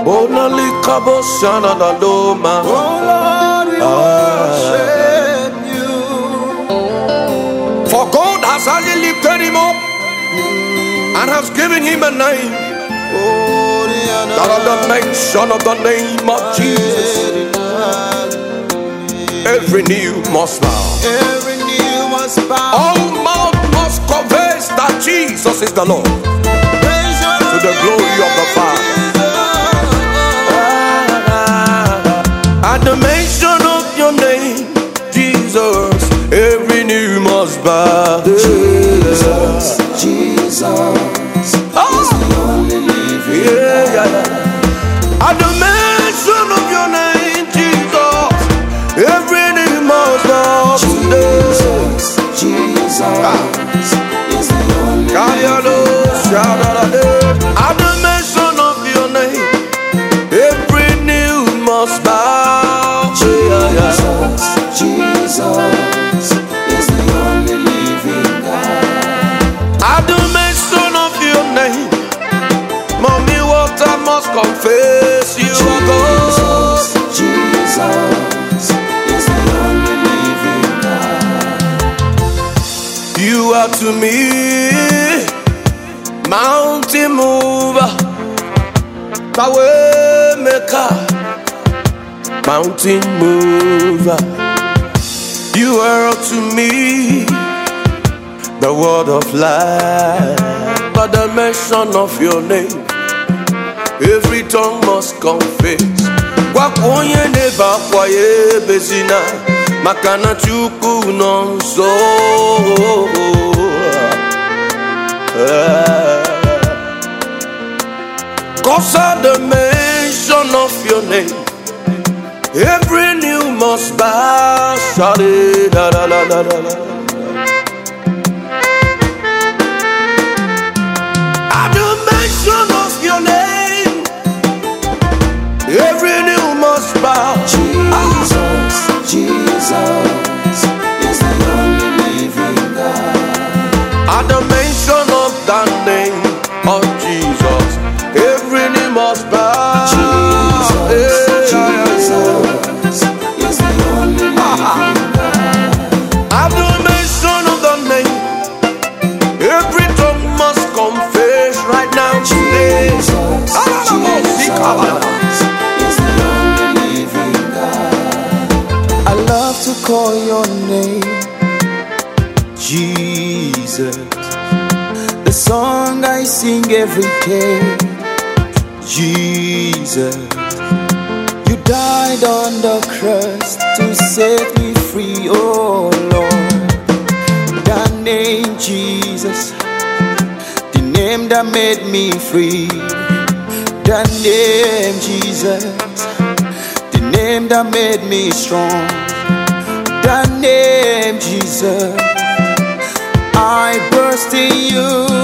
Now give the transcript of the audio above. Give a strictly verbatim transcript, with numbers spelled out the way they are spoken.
Bonali Kabosana Doma. Oh Lord, we worship you. For God has highly lifted him up and has given him a name. Oh, That at the mention of the name of Jesus, every knee must bow. every knee must bow. All mouth must confess that Jesus is the Lord, to the glory of the Father. At the mention of your name, Jesus, every knee must bow. Jesus, Jesus Oh. is the only living Yeah, yeah, yeah. At the mention of your name, Jesus, every knee must bow. Jesus, Jesus is the only At the mention of your name, every knee must bow. Jesus, Jesus is the only living God. At the mention of your name, mommy water must confess you are God. Jesus is the only living God. You are to me mountain mover, the way maker, mountain mover. You are to me the word of life. By the mention of your name, every tongue must confess. Wakonye neba kwaye bezina, makana chuku nonso. Cause at the mention of your name, every knee must bow. Shadi da da da da da da. At the mention of your name, every knee must bow. Jesus, Jesus is the only living God. At the mention of that name of Jesus, every knee must bow. Jesus, Hey, Jesus is the only living God. At the mention of the name, every tongue must confess right now today. Jesus, Jesus is the only living God. I love to call your name, Jesus. The song I sing every day, Jesus. You died on the cross to set me free, oh Lord. That name Jesus, the name that made me free. That name Jesus, the name that made me strong. That name Jesus, I burst in you.